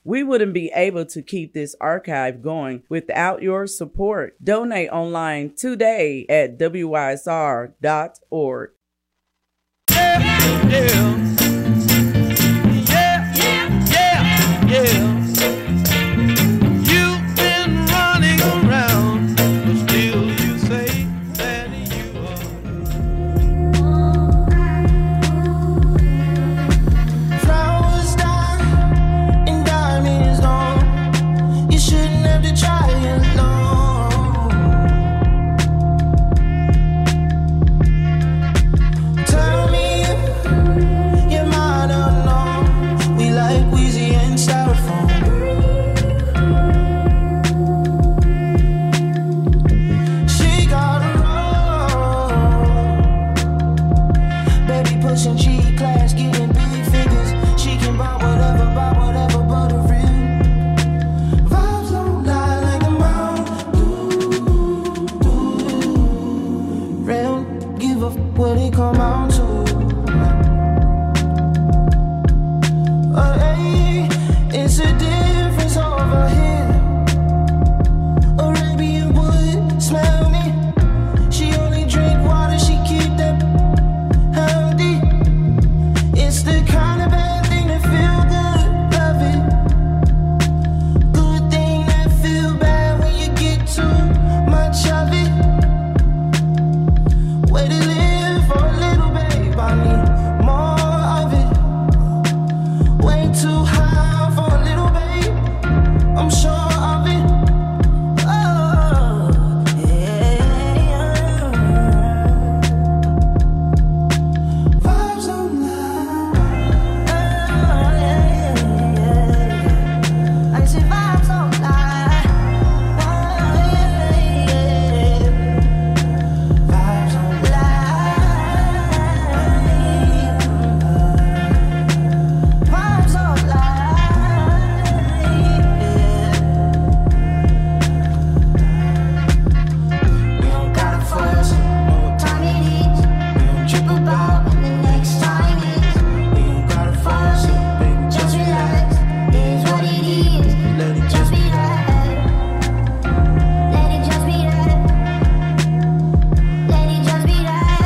We wouldn't be able to keep this archive going without your support. Donate online today at wysr.org. You've been running around, but still you say that you are. Flowers die and diamonds don't. You shouldn't have to try alone. Tell me your mind unknown. We like Weezy and Styrofoam. She got a roll. Baby pushing G-class, getting big figures. She can buy whatever but a real. Vibes don't lie like the mountain. Real, give a what it come out to. Hey, it's a difference over here. Arabian wood, smell me. She only drink water, she keep that healthy. It's the kind of bad thing that feel good, love it. Good thing that feel bad when you get too much of it. Way to live for a little babe, I need more of it. Way too high for a little babe, I'm sure of it. Oh, yeah. Vibes don't lie. Oh, yeah. I say vibes don't lie. Oh, yeah. Vibes don't lie. Vibes don't lie. We don't gotta fuss, know what time it is. We don't trip about when the next time is. We don't gotta fuss, baby, just relax. It is what it is. Let it just be that. Let it just be that. Let it just be that.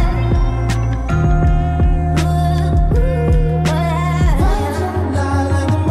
Vibes don't lie like the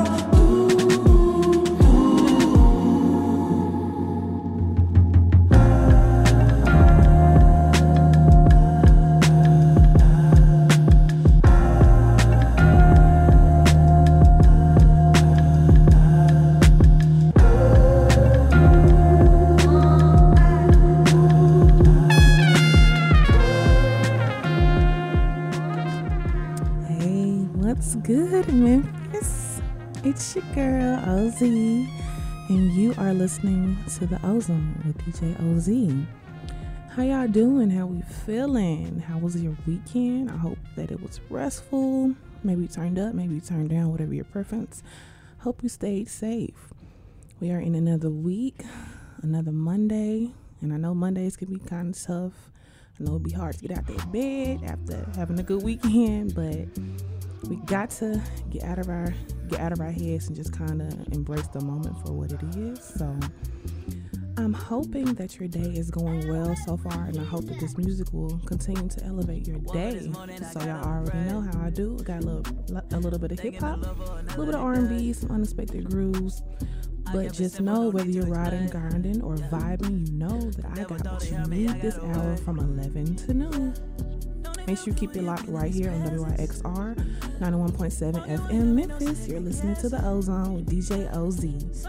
Hey, what's good, Memphis? It's your girl, OZ, and you are listening to The Ozone with DJ OZ. How y'all doing? How we feeling? How was your weekend? I hope that it was restful. Maybe you turned up, maybe you turned down, whatever your preference. Hope you stayed safe. We are in another week, another Monday, and I know Mondays can be kind of tough. I know it'd be hard to get out that bed after having a good weekend, but we got to get out of our heads and just kind of embrace the moment for what it is. So I'm hoping that your day is going well so far, and I hope that this music will continue to elevate your day. So y'all already know how I do. Got a little bit of hip hop, a little bit of R&B, some unexpected grooves. But just know, whether you're riding, grinding, or vibing, you know that I got what you need this hour from 11 to noon. Make sure you keep it locked right here on WYXR 91.7 FM Memphis. You're listening to The Ozone with DJ OZ.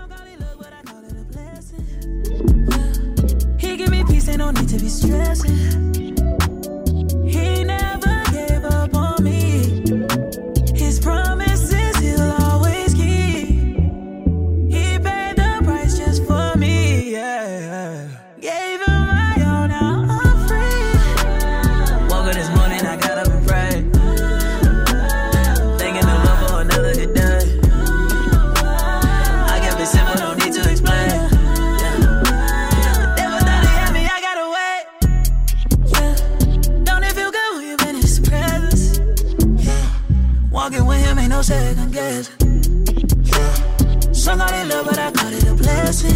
He give me peace, ain't no need to be stressing. He never gave up on me. His promises he'll always keep. He paid the price just for me, yeah. Gave him my all, now I'm free. Woke up this morning, I got up and prayed. Thanking the Lord for another good day. I kept it simple, no need to explain. The devil thought he had me, I gotta wait. Yeah. don't call it love, but I call it a blessing.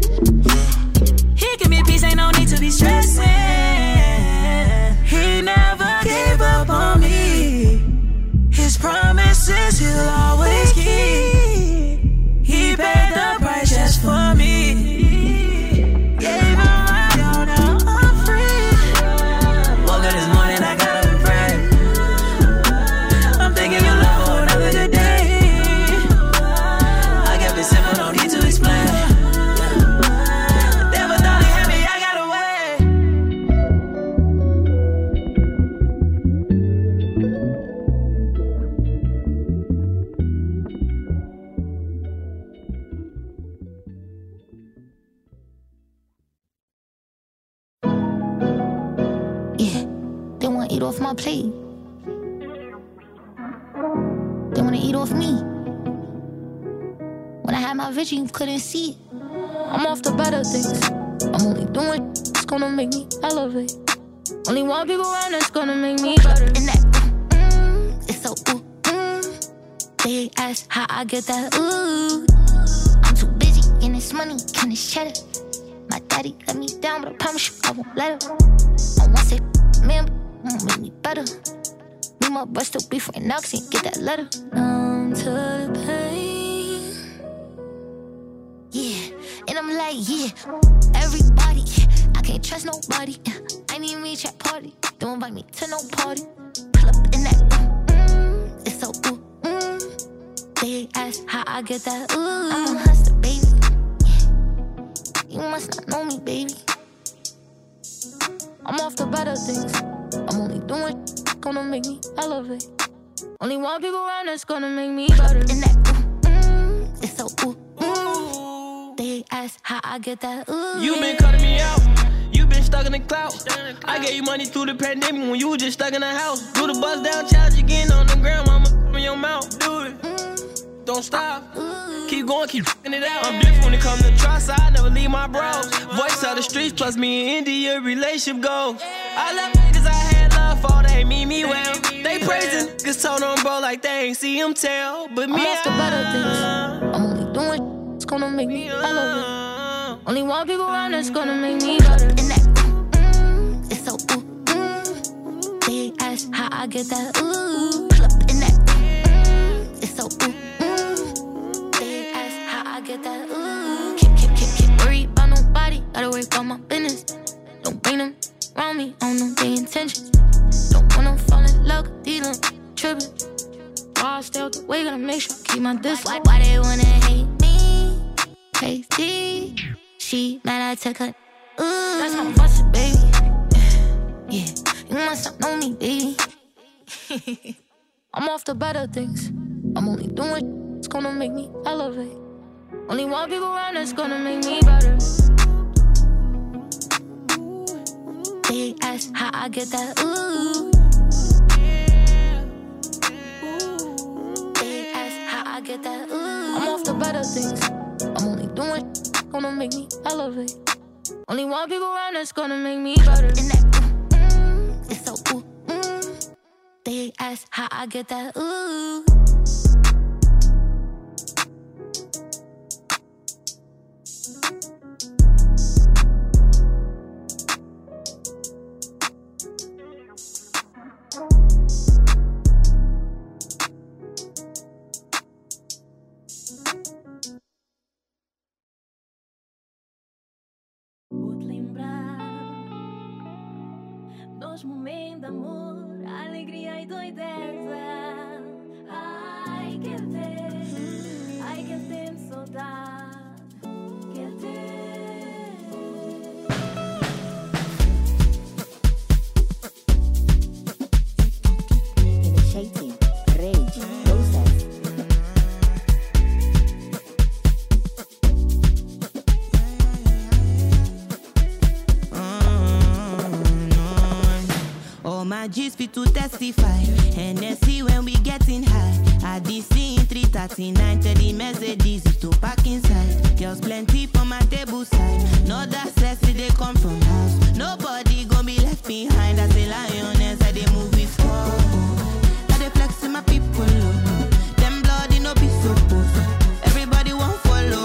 He give me peace, ain't no need to be stressing. He never gave up on me. His promises he'll always keep. He paid the price just for me. Gave him right on, now I'm free. Woke up this morning, I got up and prayed. I'm thinking your love for another good day. I kept it simple, no need to explain. Never thought he had me, I got away. Yeah, they wanna eat off my plate. They wanna eat off me. When I had my vision, you couldn't see it. I'm off the better things. I'm only doing it's gonna make me elevate. Only one people around that's gonna make me better. And that, it's so They ask how I get that, I'm too busy getting this money, getting this cheddar. My daddy let me down, but I promise you I won't let him. I won't say man, but won't make me better. Me, my breast still beef right now, 'cause he ain't get that letter. Numb to the pain. Yeah, and I'm like, yeah, everybody, I can't trust nobody. I need me chat party, don't invite me to no party. Pull up in that, it's so They ask how I get that, I'm a hustler, baby. You must not know me, baby. I'm off the better things. I'm only doing gonna make me elevate. Only one people around that's gonna make me better. And that, it's so They ask how I get that, You been cutting me out. You been stuck in the cloud. I gave you money through the pandemic when you was just stuck in the house. Do the bust down challenge again on the ground. Mama in your mouth. Do it. Don't stop. Keep going, keep f***ing it out. I'm different when it comes to trust. I never leave my bros. Voice out the streets, plus me and India relationship goals. I love niggas I had love for, they mean me well. They praising niggas told on bro like they ain't see him tell. But me, I'm off the better things. I'm only doing it's gonna make me elevate. Only one people around that's gonna make me better. And that, it's so They ask how I get that, pull up in that, it's so They ask how I get that, Keep worried about nobody, gotta worry about my business. Don't bring them around me, I don't know their intentions. Don't wanna fall in love, dealing, tripping. While I stay out the way, gotta make sure I keep my distance. Why they wanna hate me? Crazy. She mad I took her. That's my busted, baby. Yeah, you must not know me, baby. I'm off the better things. I'm only doing it's gonna make me elevate. Only one people around that's gonna make me better. They ask how I get that, They ask how I get that, I'm off the better things. I'm only doing gonna make me elevate. Only one people around that's gonna make me better. And that, it's so They ask how I get that, Momentos de amor, alegria e doideza. Ai, que tempo, saudade, que tempo. Initiating rage process. My G's fit to testify. NSC when we getting high. At DC in 339, 30 Mercedes to park inside. Girls plenty for my table side. No that sexy they come from house. Nobody gon' be left behind. As a lioness, I they move with flow. Now they flex to my people. Them bloody no be supposed. Everybody won't follow.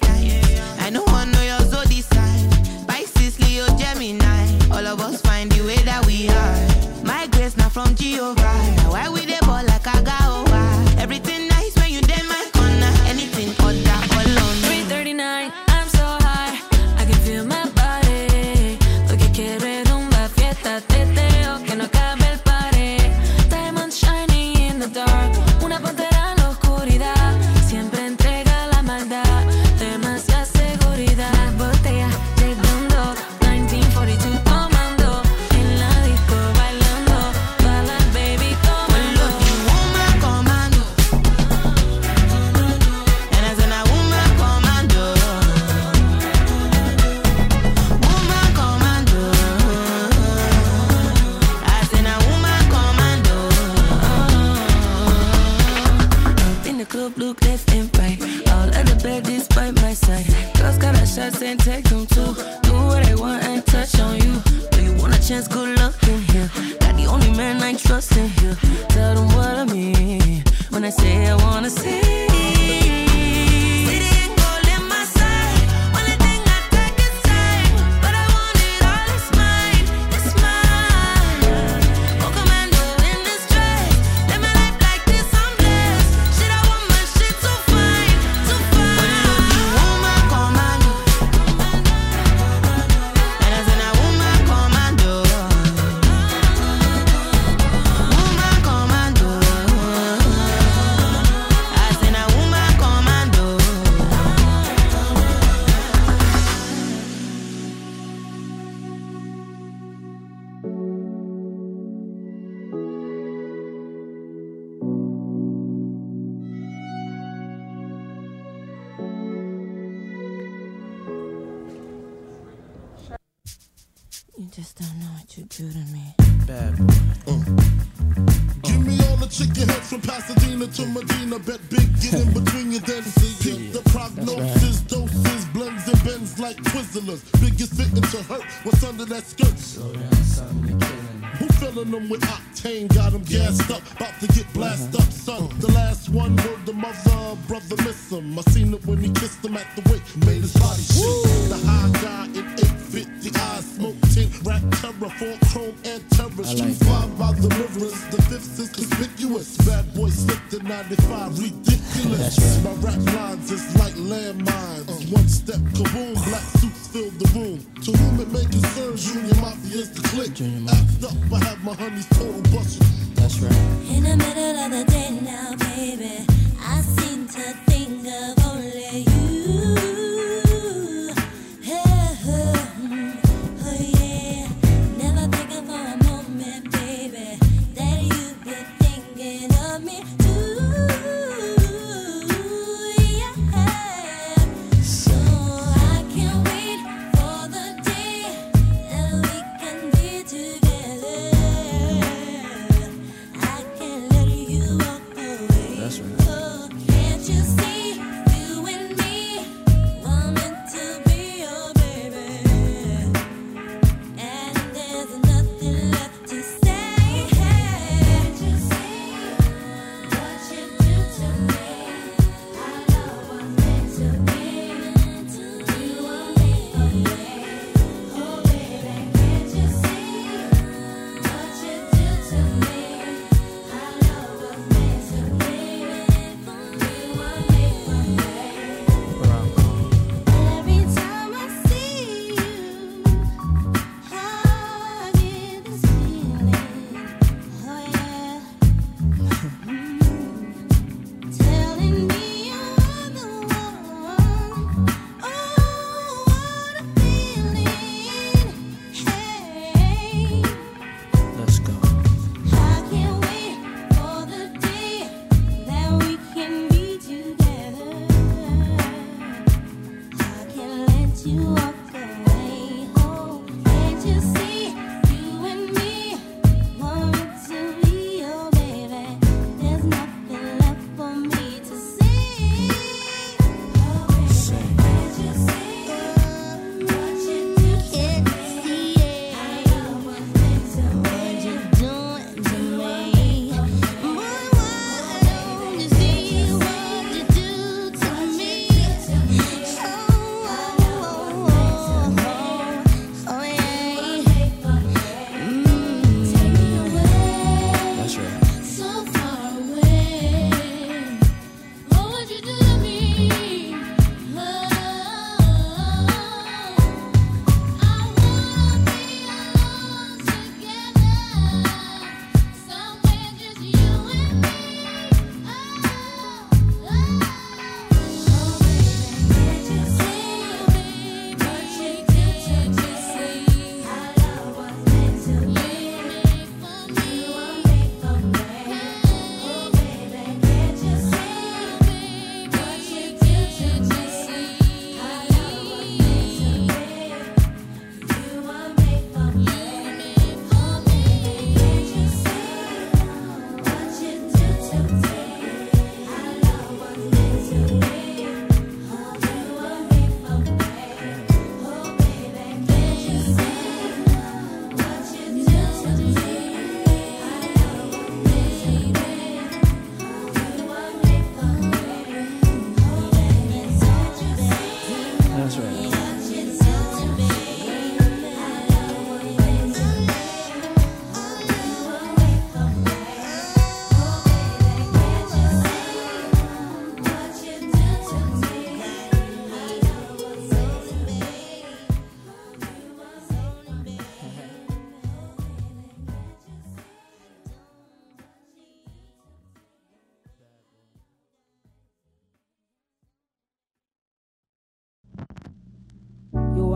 type. I know one know your zodiac sign. Pisces, Leo, Gemini. All of us find the way that we are. My grace not from Jehovah. Now why we dey ball like a gawa? Everything nice when you dey my corner. Anything other all on me. 3:39, I'm so high, I can feel my body. Lo que quiero es rumba, fiesta, teteo, que no cabe el party. Diamonds shining in the dark, una pantera en la oscuridad. Siempre entrega la maldad, demasiada seguridad. Botella, llegando, 1942 tomando. En la disco bailando, bala baby tomando. Woman commando. And I said, a woman commando. Woman commando. I said, a woman commando. In the club, look left and right. All of the baddies by my side. Girls got a shots and take them too. Do what I want and touch on you. Do you want a chance? Good luck in here. Got the only man I trust in here. Tell them what I mean when I say I wanna see. City and gold in my side. Only thing I take is time, but I want it all. It's mine. It's mine. Oh, commando in this dress. Live my life like this. I'm blessed. Shit, I want my shit so fine, so fine. Woman commando. And I said, a woman commando. Woman commando. I said, a woman commando. You just don't know what you do to me. Give me all the chicken heads from Pasadena to Medina. Bet big, get in between you, then see ya. The prognosis, doses, blends and bends like Twizzlers. Biggest fitting to hurt what's under that skirt. Who filling them with octane? Got them gassed up, about to get blasted up, son. The last one word the mother, brother miss him. I seen it when he kissed him at the wake, made his body shake. The high guy in 850 eyes, smoke tint, rap terror, full chrome and terror. Street five by the mirrors, the fifth is conspicuous. Bad boy slipped in 95, ridiculous. My rap lines is like landmines. One step, kaboom, black suits fill the room. To whom it may concern, Junior Mafia is the clique. Act up, I have my honeys total busted. That's right. In the middle of the day now, baby, I seem to think of only you. Oh yeah, never thinking for a moment, baby, that you've been thinking of me too. Yeah, so I can't wait for the day that we can be together. I can't let you walk away. That's right. Oh, can't you see you and me were meant to be your baby? And there's nothing left to say. Can't you see what you do to me? Our love was meant to be. You were made for me. Oh baby, can't you see what you do to me? Our love was meant to be. You were made for me. Every time I see you, I get this feeling. Oh yeah, telling me you're the one. Oh, what a feeling. Hey, Let's go. I can't wait for the day that we can be together. I can't let you walk away. Oh, can't you see you and me were meant to be your baby? There's nothing left for me to say. Oh, baby, can't you see what you do to me? I love was meant to be. What you doing to me? Boy, why don't you see what you do to me? Oh,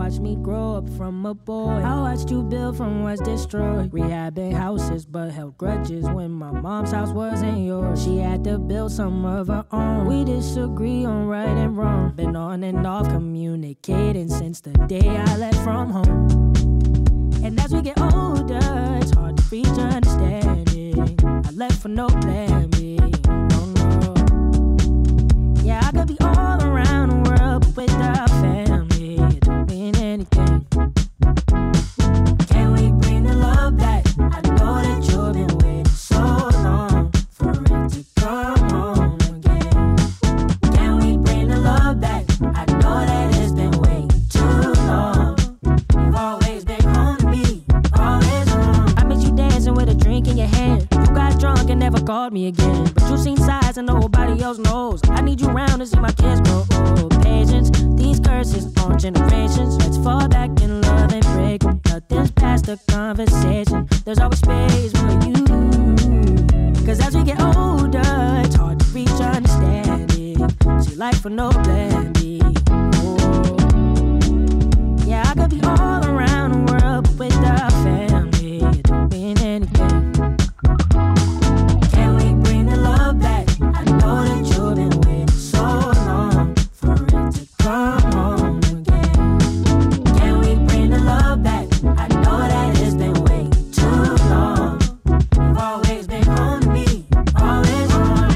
watched me grow up from a boy. I watched you build from what's destroyed. Rehabbing houses but held grudges when my mom's house wasn't yours. She had to build some of her own. We disagree on right and wrong. Been on and off communicating since the day I left from home. And as we get older, it's hard to reach understanding. I left for no plan B. Oh no. Yeah, I could be all around the world, but without family, it don't mean anything. Can we bring the love back? I know that you've been waiting so long for it to come home again. Can we bring the love back? I know that it's been way too long. You've always been home to me, always home. I met you dancing with a drink in your hand. You got drunk and never called me again. But you seen size and nobody else knows. I need you around to see my kids grow old. Patience, these curses on generations. Let's fall back in love and break them. Nothing's past the conversation. There's always space for you. Cause as we get older, it's hard to reach understanding. See life for no plan B. Oh. Yeah, I could be all around the world, but without family, it don't mean anything. Can we bring the love back? I know that you've been waiting so long for it to come home again. Can we bring the love back? I know that it's been way too long. You've always been home to me, always home.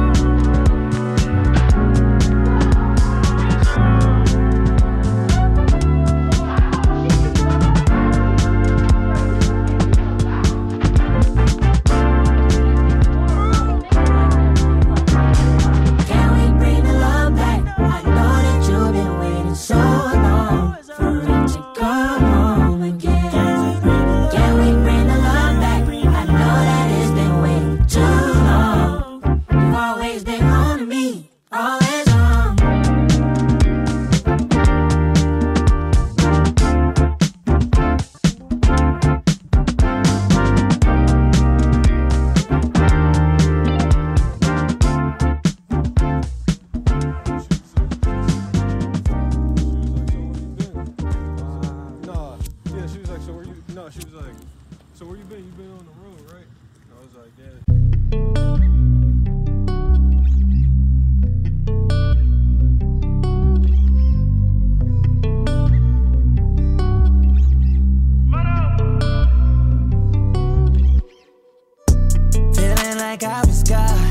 Can we bring the love back? I know that you've been waiting so long for it to come home again. Can we bring the love back? I know that it's been way too long. You've always been home to me, always home. She was like, so where you been? No, she was like, so where you been? You been on the road, right? And I was like, yeah. Feeling like I was God.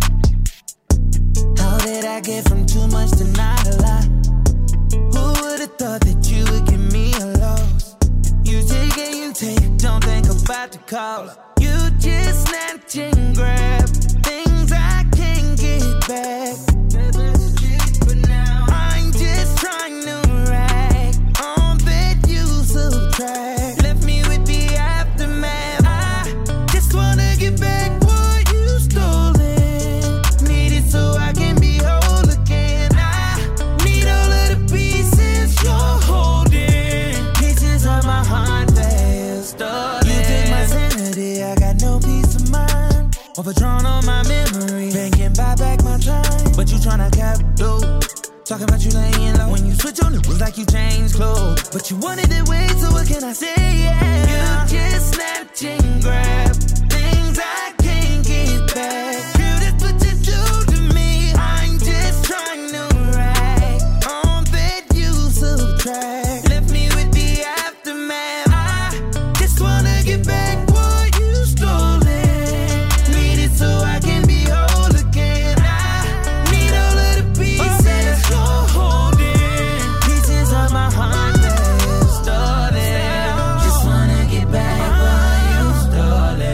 How did I get from too much to not a lot? Who would've thought that you would give me a loss? You take and you take, don't think about the cost. You just snatch and grab things I can't get back. But now I'm just trying to rag on that you subtract. Left me with the aftermath. I just wanna get back what you stolen. Need it so I can be whole again. I need all of the pieces you're holding. Pieces of my heart that's stolen. You take my sanity, I got no peace of mind. Overdrawn on my memory, thinking buy back my time. But you tryna cap low, talking about you laying low. When you switch on it, was like you changed clothes. But you wanted it way, so what can I say? Yeah, you just snatch and grab things I can't get back. Girl, that's what you do to me. I'm just trying to rag on that you subtract. Left me with the aftermath. I just wanna get back what you stolen. Need it so I can be whole again. I need all of the pieces you're holding. Pieces of my heart that's stolen. Just wanna get back what you stolen.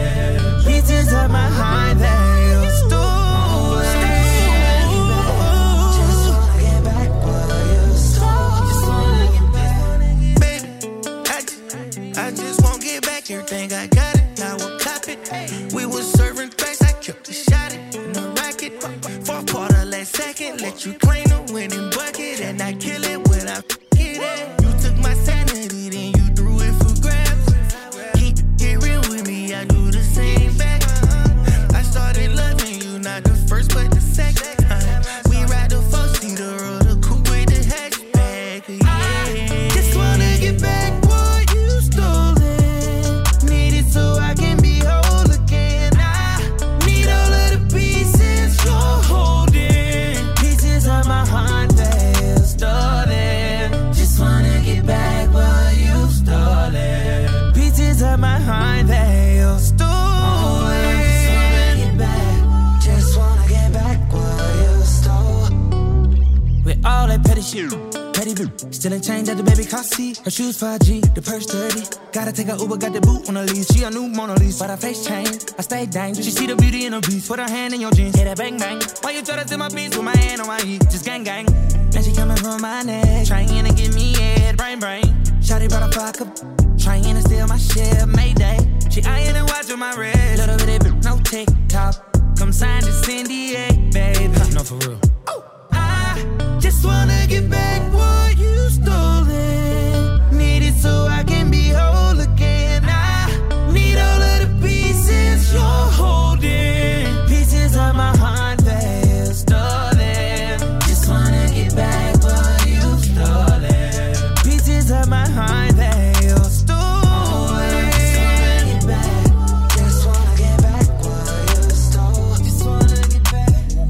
Petty blue, still ain't changed at the baby car seat. Her shoes 5G, the purse 30. Gotta take a Uber, got the boot on the lease. She a new Mona Lisa, but her face changed. I stay dangerous. She see the beauty in her beast. Put her hand in your jeans, hit that bang bang. Why you try to steal my beats with my hand on my heat? Just gang gang. And she coming from my neck, trying to get me head, brain brain. Shawty brought a fuck up, trying to steal my shit, Mayday. She eyeing and watching my red. Little bit of no TikTok. Come sign this NDA, baby. No, for real. I just wanna get back what you stole. Need it so I can be whole again. I need all of the pieces you're holding. Pieces of my heart that stolen. Just wanna get back what you stolen. Pieces of my heart that you stolen. Just wanna get back. Just wanna get back what you stole. Just wanna get back.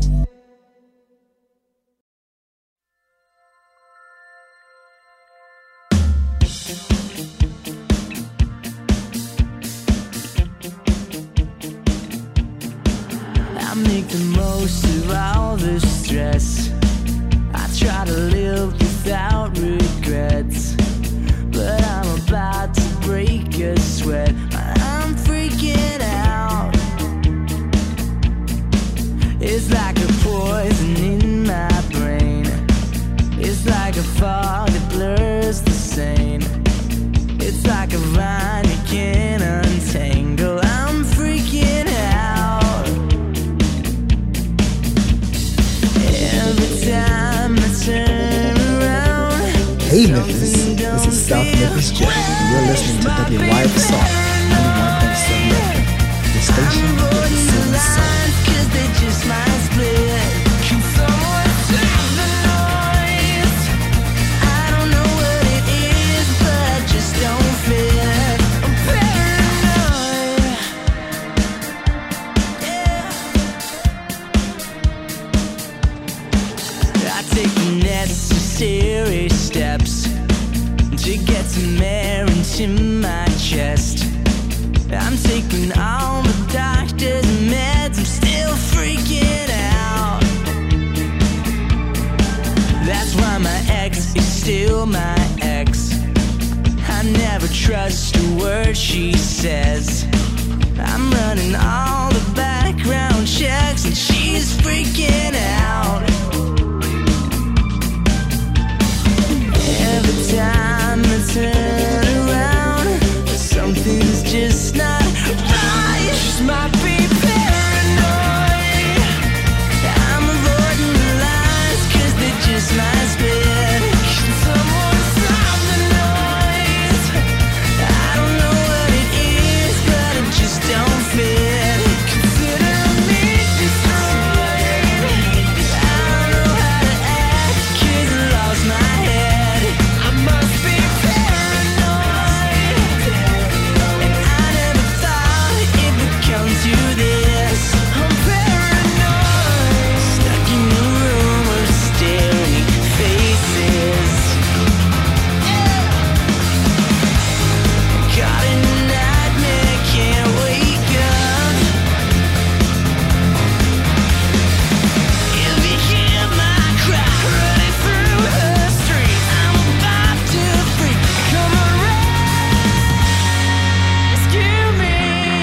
I make the most of all the stress. I try to live without regrets, but I'm about to break a sweat. I'm freaking out. It's like a poison in my brain. It's like a fog that blurs the sane. It's like a vine you can't untangle. I'm freaking out. Every time I turn around. Hey Memphis, this is South Memphis Jeff, and you're listening to WYF Soft 91.7 FM. The station with the silver soul. Cause they just might split. Can someone stop the noise? I don't know what it is, but I just don't fit. I'm paranoid. Yeah. I take the necessary steps to get some air into my chest. I'm taking all the doctor's meds, I'm still freaking out. That's why my ex is still my ex. I never trust a word she says. I'm running all the background checks and she's freaking out. Every time I turn around, something's just not right. Just might be paranoid. I'm avoiding the lines cause they just might split. Can someone stop the noise? I don't know what it is, but I just don't fit. Consider me destroyed. I don't know how to act cause I lost my head. I must be paranoid. And I never thought it would come to this. I'm paranoid. Stuck in a room of staring faces. Caught in a nightmare, can't wake up. If you hear my cry running through the street, I'm about to freak. Come on, rescue me.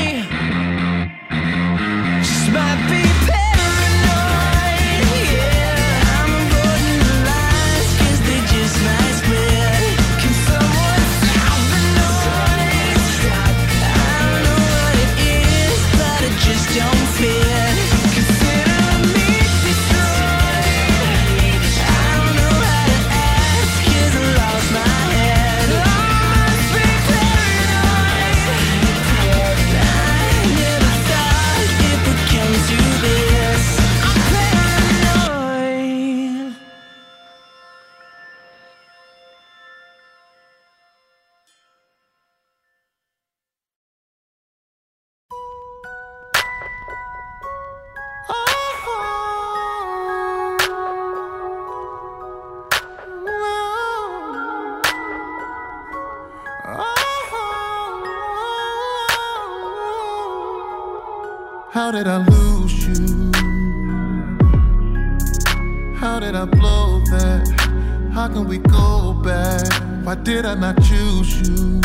Just might be paranoid, yeah. I'm avoiding the lines cause they just might split. Can someone stop the noise? I don't know what it is, but I just don't fit. Consider me destroyed. I don't know how to act cause I lost my head. I must be paranoid. I never thought it would come to this. I'm paranoid. How did I lose you? How did I blow that? How can we go back? Why did I not choose you?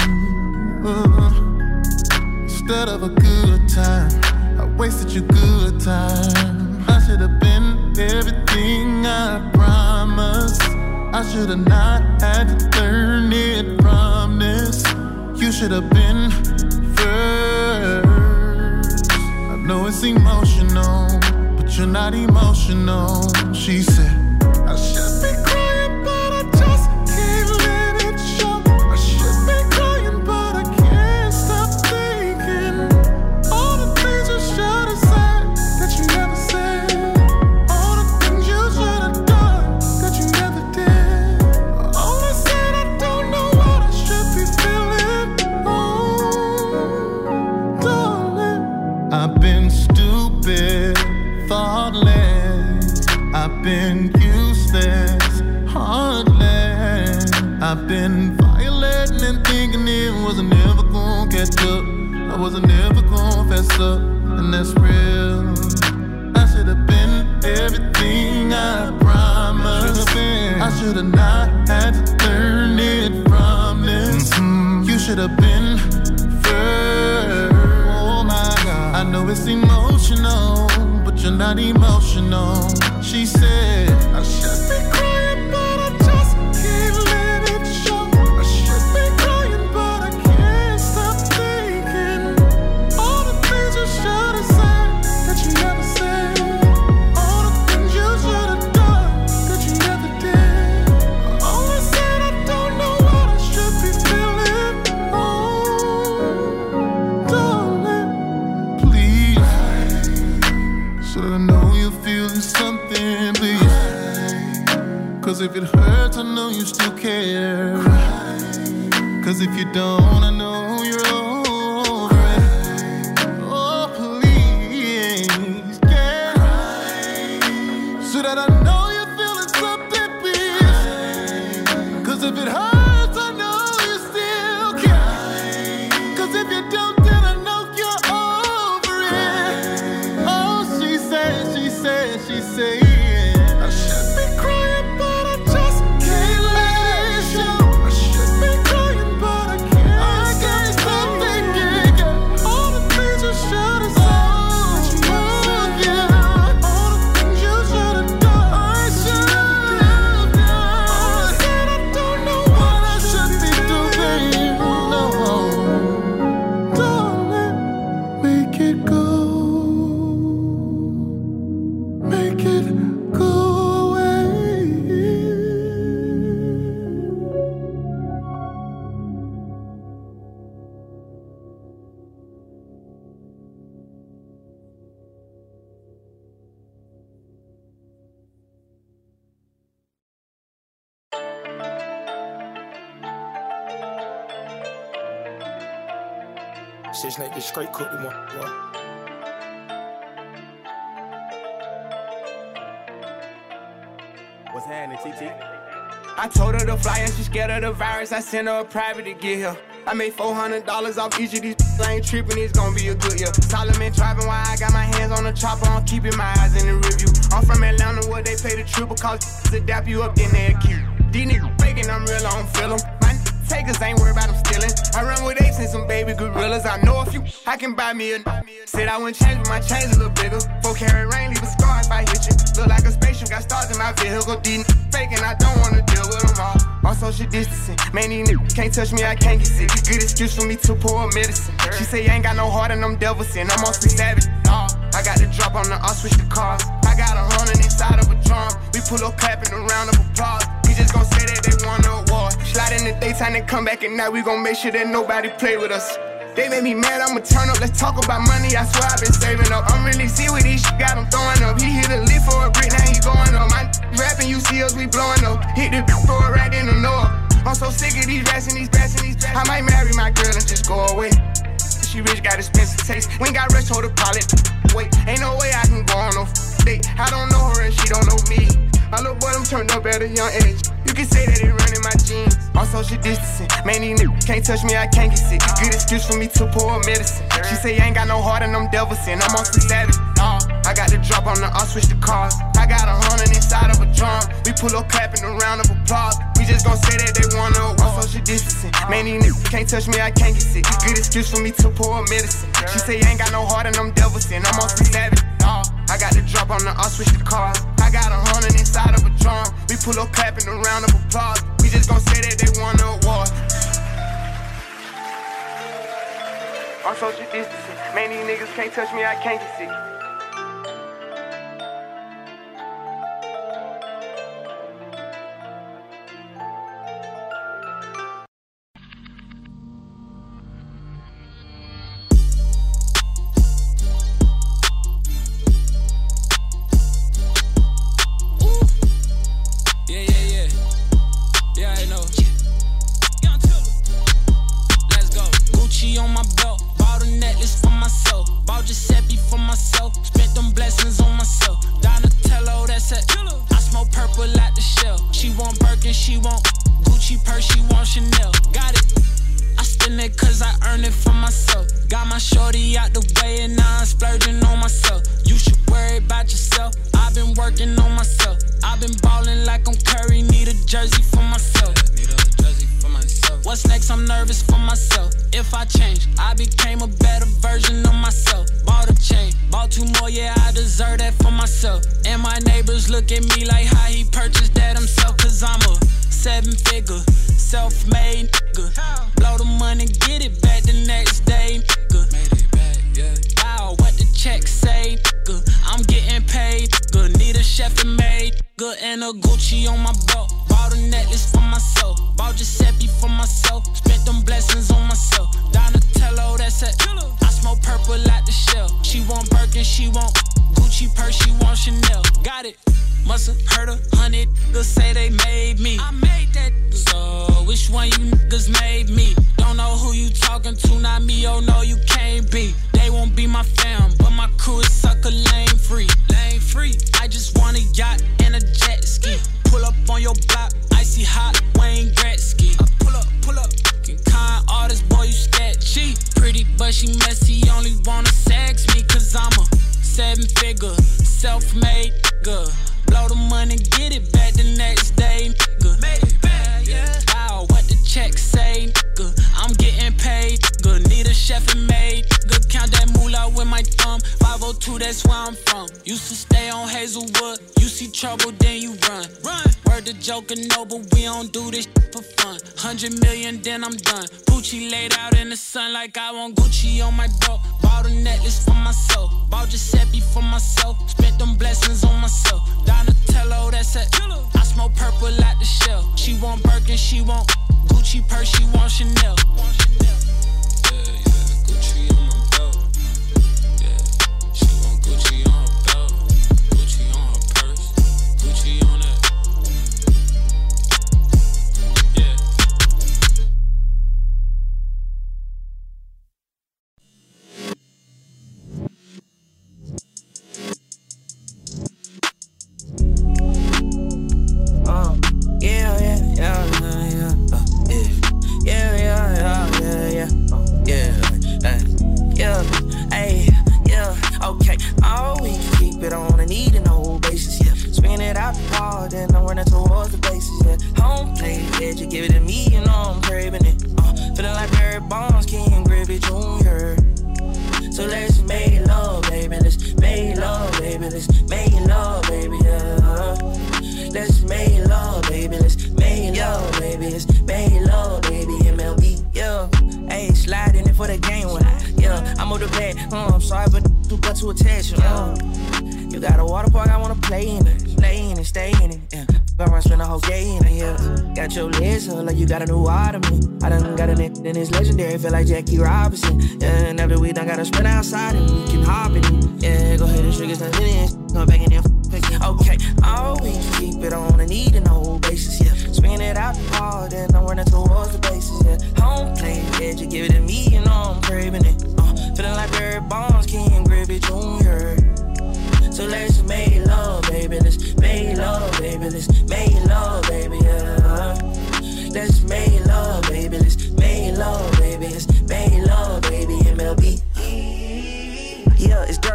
Instead of a good time, I wasted your good time. I should have been everything I promised. I should have not had to learn it from this. You should have been first. I know it's emotional, but you're not emotional. She said, I should be crying, but I just can't let it show. I should be crying, but I can't stop thinking all the things you should have said that you never said. All the things you should have done that you never did. All I said, I don't know what I should be feeling. Oh, darling, I've been stupid, thoughtless. I've been useless, heartless. I've been violating and thinking it wasn't never gonna catch up. I wasn't never gonna fess up, and that's real. I should have been everything I promised. I should have not had to learn it from this. You should have been first. Oh my God, I know it's emotional, but you're not emotional. She said, I should be crying, but I just can't let it show. I should be crying, but I can't stop thinking all the things you should have said that you never said. All the things you should have done that you never did. All I said, I don't know what I should be feeling. Oh, darling, please. Should I know you're feeling something, please? Cause if it hurts, I know you still care. Cause if you don't, I know you're over it. Oh, please, yeah. So that I know you're feeling something, please. Cause if it hurts, I know you still care. Cause if you don't, then I know you're over it. Oh, she said, I should be crying, but I just can't let it show. I should be crying, but I can't stop thinking all the things you should have said. Oh, yeah. All the things you should have done. I should have done. All I said, I don't know what I should be doing. No, darling, make it go. Make it go away. Shit's like this straight cook with one. What's happening, TT? I told her to fly and she scared of the virus. I sent her a private to get here. I made $400 off each of these. I ain't tripping, it's gonna be a good year. Solomon driving while I got my hands on the chopper. I'm keeping my eyes in the review. I'm from Atlanta where they pay the triple cost to dap you up, then they're cute. These niggas faking, I'm real, I don't feel them. My takers ain't worried about them stealing. I run with apes and some baby gorillas. I know a few, I can buy me a. Said I wouldn't change, but my chains a little bigger. 4-carat rain, leave a scar if I hit you. Look like a spaceship, got stars in my vehicle. These faking, I don't wanna deal with them all. On social distancing, man, these niggas can't touch me, I can't get sick. Good excuse for me to pour medicine. She say you ain't got no heart and them devils sin. I'm mostly savage. I got the drop on the, I'll switch the cars. I got 100 inside of a drum. We pull up clapping a round of applause. We just gon' say that they won the award. Slide in the daytime and come back at night. We gon' make sure that nobody play with us. They made me mad, I'ma turn up. Let's talk about money, I swear I've been saving up. I'm really see what these shit got him throwing up. He hit a lift for a brick, now he going up. My rapping, you see us, we blowing up. Hit the throw it right in the north. I'm so sick of these rats and these bats and these bats. I might marry my girl and just go away. She rich, got expensive taste. We ain't got rest, hold a pilot. Wait, ain't no way I can go on no date. I don't know her and she don't know me. My little boy, them turned up at a young age. You can say that it run in my jeans. On social distancing, man, these niggas can't touch me, I can't get sick. Good excuse for me to pour medicine. She say you ain't got no heart and them devils sin. I'm mostly savage. I got the drop on the, I'll switch the cars. I got 100 inside of a drum. We pull up clapping a round of applause. We just gon' say that they wanna walk social distancing. Man, these niggas can't touch me, I can't get sick. Good excuse for me to pour medicine. She say you ain't got no heart and I'm devil sin. I'm on some savage, dawg. I got the drop on the, I'll switch the cars. I got 100 inside of a drum. We pull up clapping a round of applause. We just gon' say that they wanna award. I'm social distancing. Man, these niggas can't touch me, I can't get sick.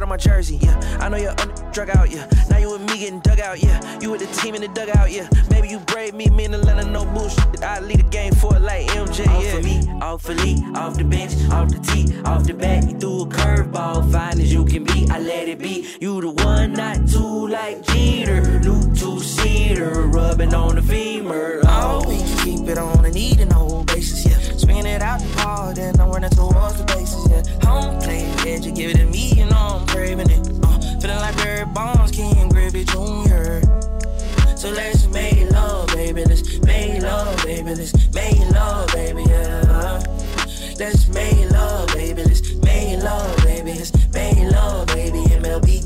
of my jersey, yeah. I know you're drug out, yeah. Now you with me getting dug out, yeah. You with the team in the dugout, yeah. Maybe you brave me in Atlanta, no bullshit. I lead a game for it like MJ, yeah. Off for me, off for Lee, off the bench, off the tee, off the back. You threw a curveball, fine as you can be. I let it be. You the one, not two, like Jeter. New two-seater, rubbing on the femur. Oh, we can keep it on a need and no basis, yeah. Spin it out the ball, then I'm running towards the bases, yeah. Home play, edge, you give it to me, you know I'm craving it. Feeling like Barry Bonds, King Griffey Jr. So let's make love, baby. Let's make love, baby. Let's make love, baby, yeah. Let's make love, baby. Let's make love, baby. Let's make love, baby. MLB.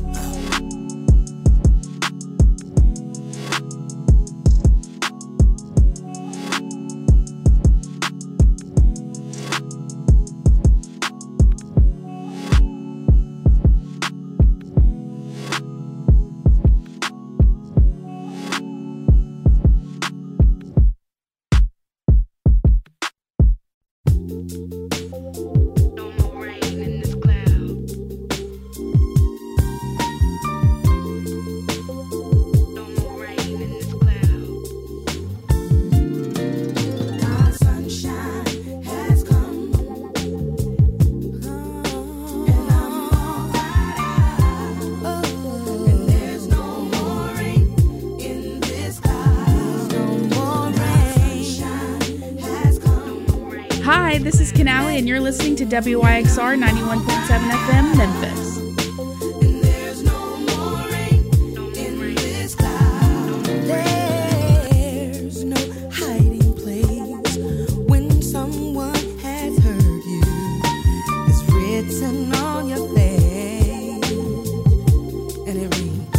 Hi, this is Canali, and you're listening to WYXR 91.7 FM, Memphis. There's no hiding place when someone has hurt you. It's written on your face, and it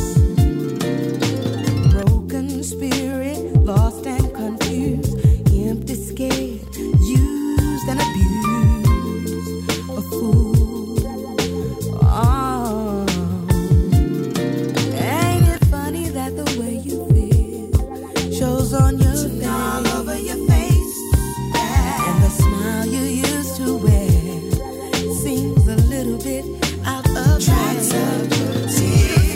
reads: broken spirit, lost and confused, empty, scared, used and abused, a fool. Oh, ain't it funny that the way you feel shows on your face, all over your face, and the smile you used to wear seems a little bit out of tracks of your tears.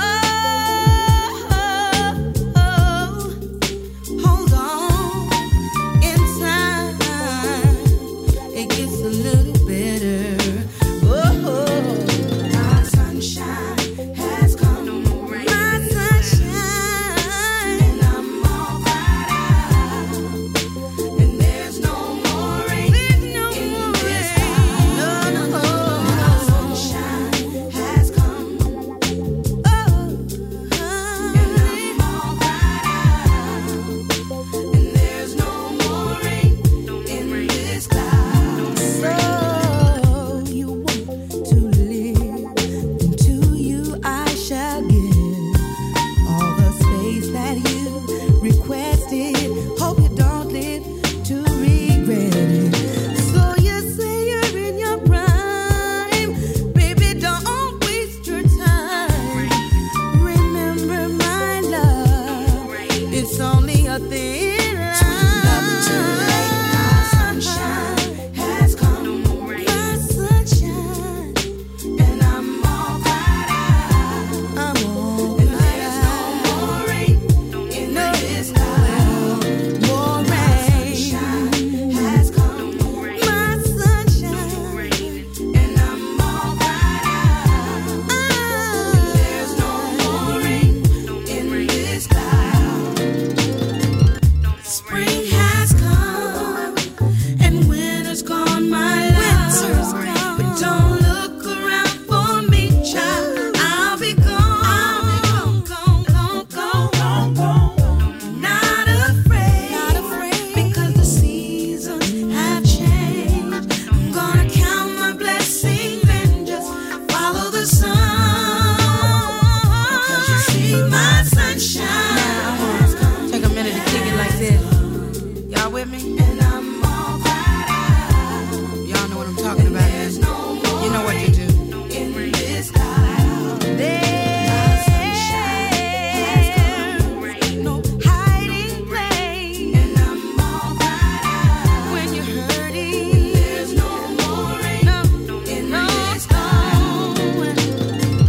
Hold on, in time it gets a little better. My sunshine has come, my sunshine, and I'm all cried out. And there's no more rain in this town. My sunshine has come, and I'm all cried out. And there's no more rain in this cloud. So you want to live, and to you I shall give all the space that you requested. Hope you don't live to regret it. So you say you're in your prime, baby, don't waste your time. Remember my love, it's only a thin line. My sunshine has come, my sunshine, and I'm all cried out. I'm all and there's no more rain in this cloud. More rain. Sunshine has come, my sunshine, and I'm all cried out. There's no more rain in this cloud. Spring has come and winter's gone, my love. But don't look around for me, child. I'll be gone, not afraid, because the seasons have changed. I'm gonna count my blessings and just follow the sun. Because you see, my sunshine. Take a minute to kick it like this. Y'all with me? And I'm all cried out. Y'all know what I'm talking about. There's no more You know what to do. in this cloud. My sunshine has come. No hiding place. And I'm all cried out. When you're hurting, there's no more rain in this cloud.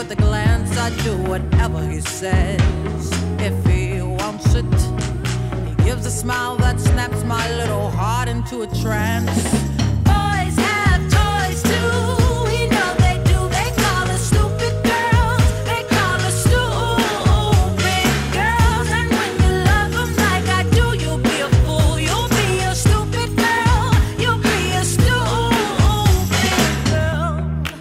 with a glance, I do whatever he says. If he wants it, he gives a smile that snaps my little heart into a trance. Boys have toys too. We know they do. They call us stupid girls. They call us stupid girls. And when you love them like I do, you'll be a fool. You'll be a stupid girl. You'll be a stupid girl.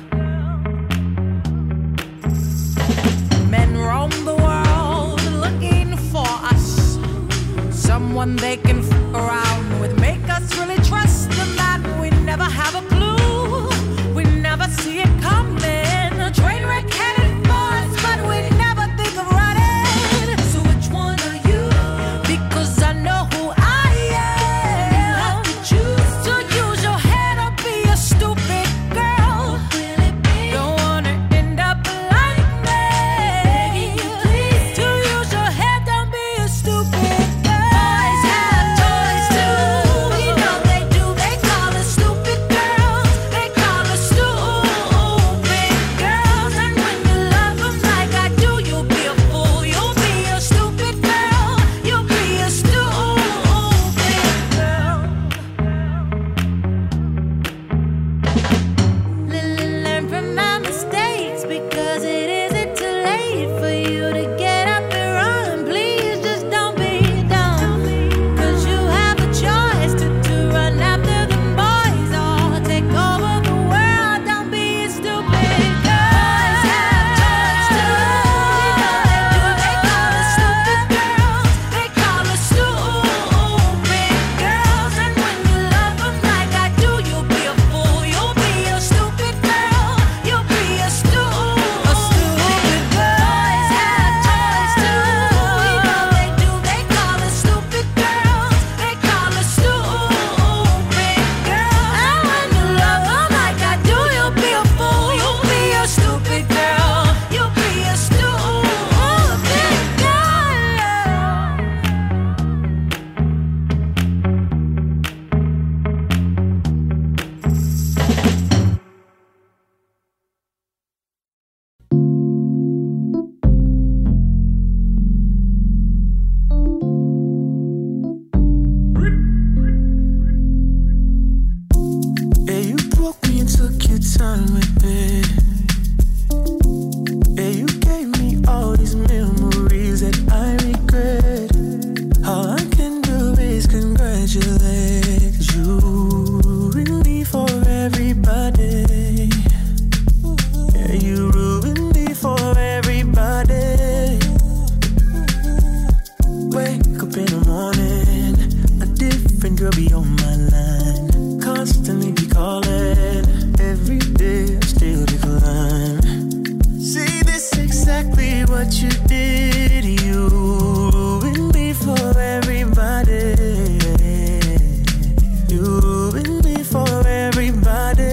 Men roam the world looking for us. Someone they can f around with, make us really trust them that we never have a clue. We never see it coming. A train wreck headed for us, but we never think of running. So which one are you? Because I know who I am. You have to choose to use your head or be a stupid girl. Don't wanna end up like me. To use your head, don't be a stupid girl. Boys have toys too. We know they do. They call us stupid girls. They call us stupid girls. And when you love them like I do, you'll be a fool. You'll be a stupid girl. You'll be a stupid girl. Learn from my mistakes, because it isn't too late for you to get up and run. Please just don't be dumb, 'cause you have a choice to run after the boys or take over the world. Don't be a stupid girl. Boys have toys too. We know they do. They call us stupid girls. They call us stupid girls. And when you love them like I do, you'll be a fool. You'll be a stupid girl. You'll be a stupid girl. Boys have toys too. We know they do. They call us stupid girls. They call us stupid girls. And when you love them like I do, you'll be a fool. You'll be a stupid girl. You'll be a stupid Yeah, you broke me and took your time with it. Yeah, you gave me all these memories that I regret. All I can do is congratulate, 'cause you ruined me for everybody. Yeah, you ruined me for everybody. Wake up in the morning, a different girl be on my line. Constantly be calling, every day I still decline. See, this exactly what you did. You ruined me for everybody. You ruined me for everybody.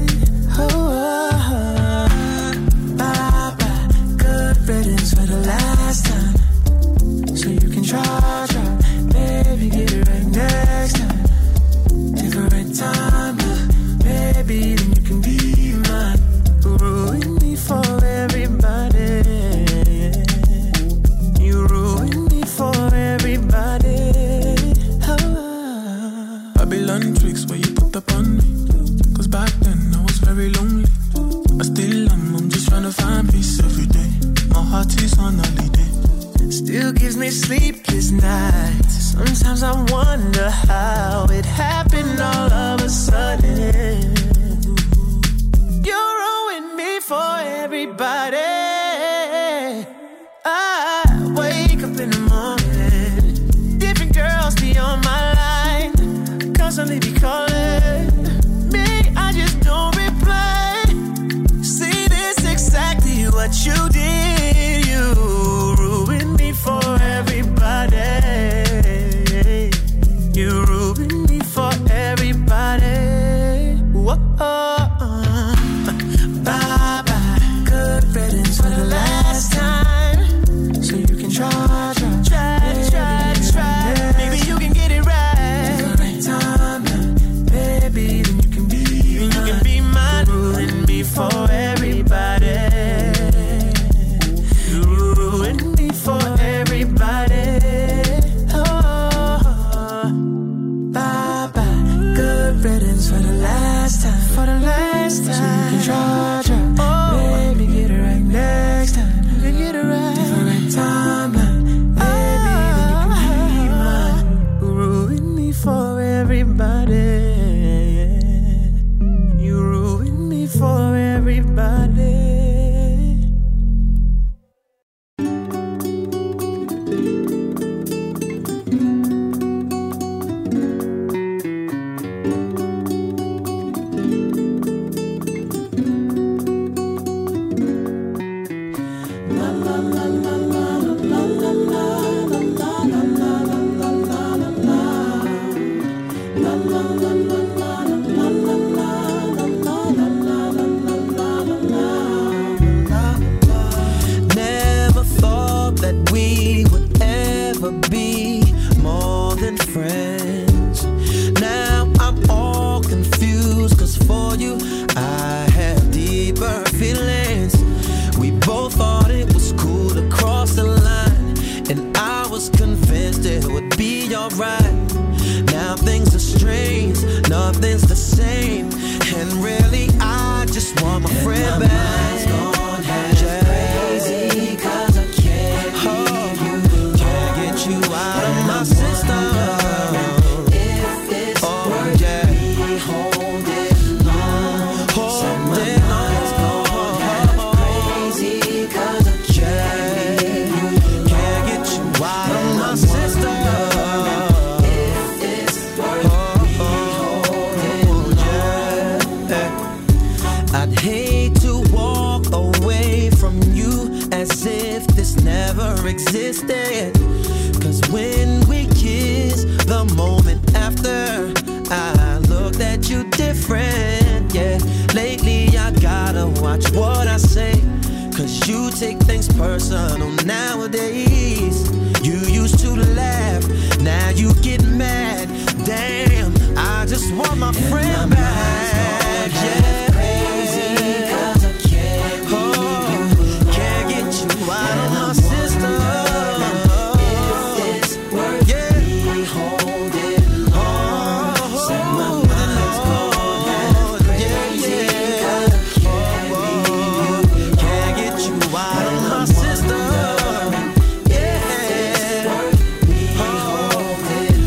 Bye-bye, good riddance for the last time. So you can try, baby, get it right next time. Different time, maybe then you can be mine. Ruin me for everybody. You ruin me for everybody. Babylon tricks where you put up on me. 'Cause back then I was very lonely. I still am, I'm just trying to find peace every day. My heart is on holiday. Still gives me sleepless nights. Sometimes I wonder how it happened all of a sudden. You ruined me for everybody. I wake up in the morning, different girls be on my line, constantly be calling me, I just don't reply. See, this exactly what you did. You ruined me for everybody. You ruined me for everybody. Whoa. Bye-bye, good riddance for the last time. So you can try. Maybe you can get it right. Different time, baby, then you can be mine. Ruin me for everybody. everybody. You ruined me for everybody. Never thought that we would ever be more than friends. Now I'm all confused, 'cause for you I have deeper feelings. We both thought it was cool to cross the line, and I was convinced it would be alright. Now things are strange, nothing's the same, and really I just want my friend back. Crazy 'cause I can't can't get you out of my system. If it's worth me holding on, holding on. Crazy 'cause I can't get you out of my system. If it's worth me holding on. I'd hate to walk away from you as if this never existed. 'Cause when we kiss, the moment after, I looked at you different, yeah. Lately I gotta watch what I say, 'cause you take things personal nowadays. You used to laugh, now you get mad. Damn, I just want my friend back, yeah. Crazy 'cause I can't get you out of my system. If it's worth me holding on, set my mind's gone half crazy 'cause I can't get you out of my system. Yeah, it's worth me holding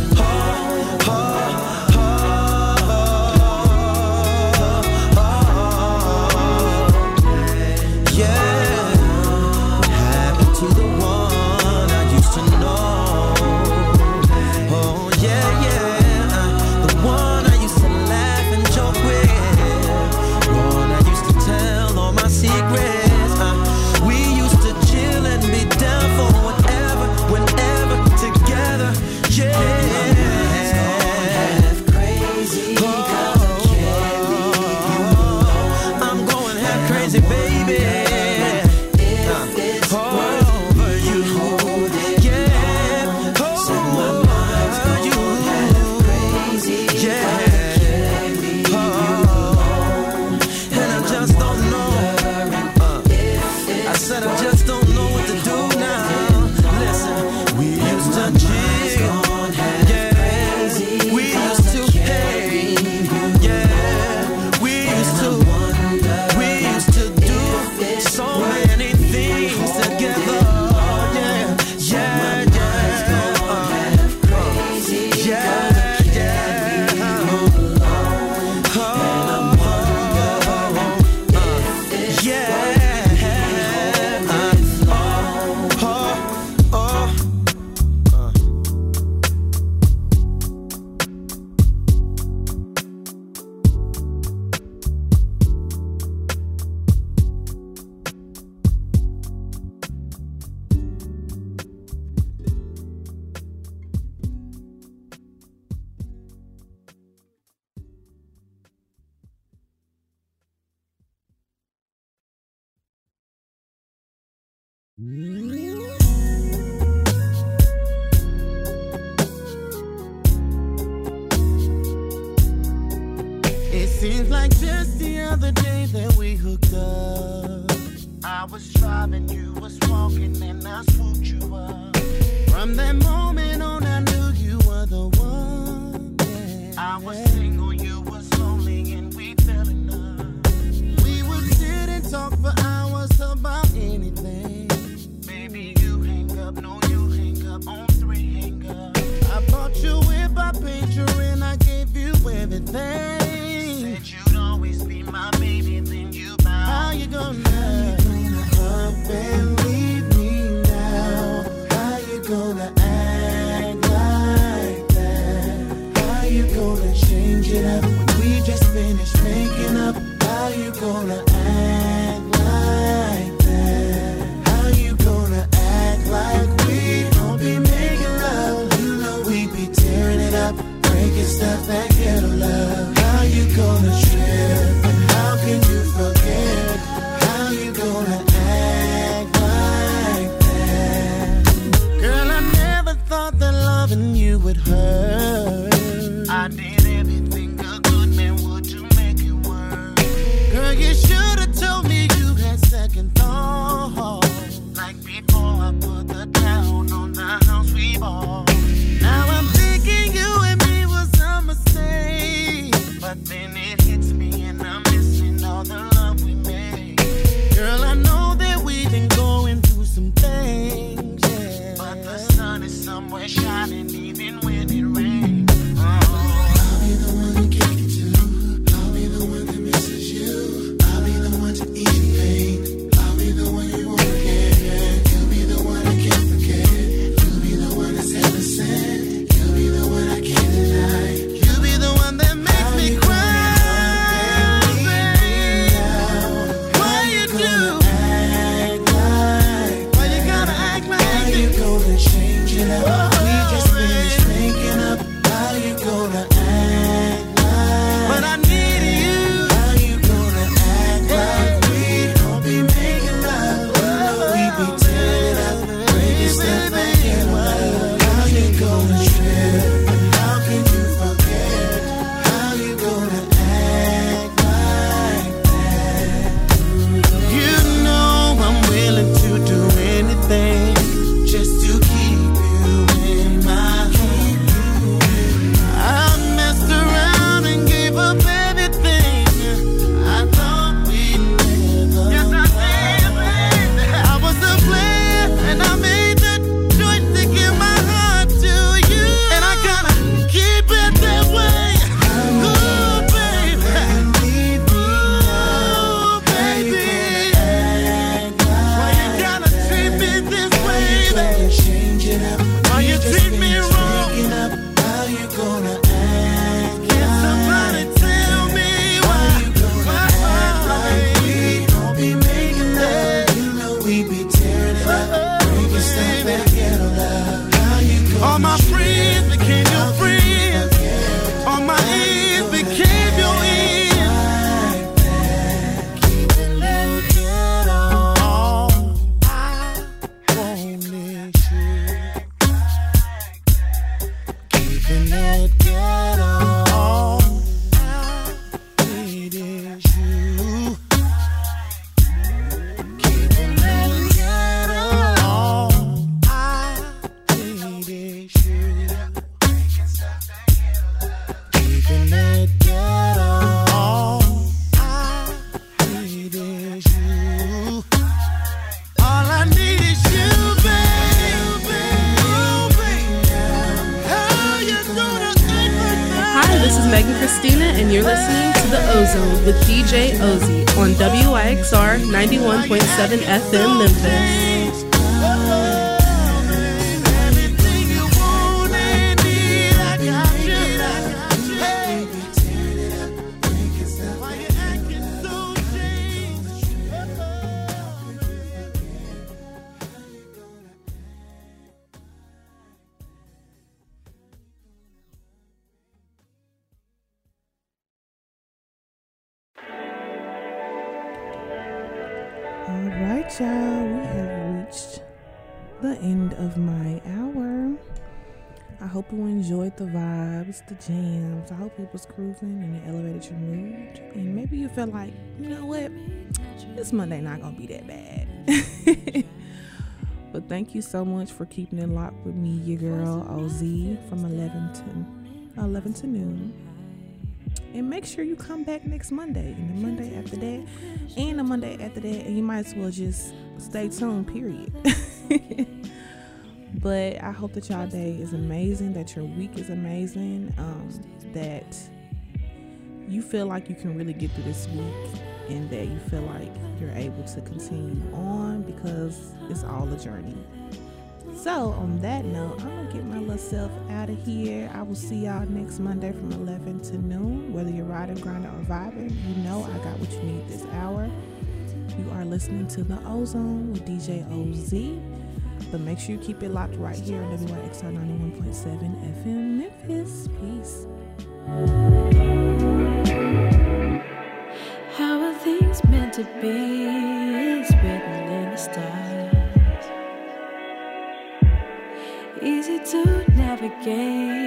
It seems like just the other day that we hooked up. I was driving, you was walking, and I swooped you up. From that moment on, I knew you were the one. Yeah. I was single, you was lonely, and we fell in love. We would sit and talk for hours about anything. Baby, you hang up, no, you hang up on 3 hang up. I bought you whip, I paid you, and I gave you everything. Said you'd always be my baby, then you bow. How you gonna up and leave me now? How you gonna act like that? How you gonna change it up when we just finished making up? How you gonna act like that? How you gonna act like we don't be making love? You know we be tearing it up, breaking stuff that ghetto love. How you gonna trip and how can you forget? How you gonna act like that? Girl, I never thought that loving you would hurt. I did everything a good man would to make it work. Girl, you should've told me you had second thoughts. Like before I put the down on the house we bought. Now I'm thinking you and me was a mistake. But then it hits me and I'm missing all the love we made. Girl, I know that we've been going through some things, yeah. But the sun is somewhere shining even when it rains. I'll be the one you can't get to. I'll be the one that misses you. I'll be the one to ease your pain. I'll be the one you wanna get. You'll be the one I can't forget. You'll be the one that's heaven sent. You'll be the one I can't deny. You'll be the one that makes me cry. Why you do? Why you gotta act like how you gonna change it up? We just finished making up. How you gonna act like? But I need you. How you gonna act like we don't be making love? We be tearing it up, breaking stuff that get love. How you gonna trip? How can you forget? How you gonna act like that? You know I'm willing to do anything just to keep you in my home. I messed around and gave up everything. I thought we'd never. Yes, I did, baby. I was a player and I made the choice to give my heart to you. And I gotta keep it that way. Ooh, baby. Ooh, baby. Why you gotta treat me this way, baby? Why you treat me wrong? How you gonna act? Can somebody tell me why? We don't be making love. You know we be tearing it up, breaking stuff that ghetto love. How you gonna? All my friends became your friends. All my ends became your ends. Keeping it ghetto. I won't let you. Keeping it ghetto. I needed you. Keeping it ghetto. I needed you. Keeping it ghetto. I needed you. All I need is you, baby. Oh, baby. How you gonna act like that? Hi, this is Megan Christina, and you're listening to The Ozone with DJ Ozzy on WYXR 91.7 FM Memphis. Everything you want and need, I got you. Hey. Tearing it up, breaking stuff. Why you acting so changed? All right, y'all. We have reached the end of my hour. I hope you enjoyed the vibes, the jams. I hope it was grooving and it elevated your mood. And maybe you felt like, you know what? This Monday not gonna be that bad. But thank you so much for keeping it locked with me, your girl OZ, from 11 to noon. And make sure you come back next Monday and the Monday after that and the Monday after that, and you might as well just stay tuned, period. But I hope that y'all day is amazing, that your week is amazing, that you feel like you can really get through this week and that you feel like you're able to continue on because it's all a journey. So on that note, I'm going to get my little self out of here. I will see y'all next Monday from 11 to noon. Whether you're riding, grinding, or vibing, you know I got what you need this hour. You are listening to The Ozone with DJ OZ. But make sure you keep it locked right here on WYXR 91.7 FM Memphis. Peace. How are things meant to be? It's written in the stars. Easy to navigate.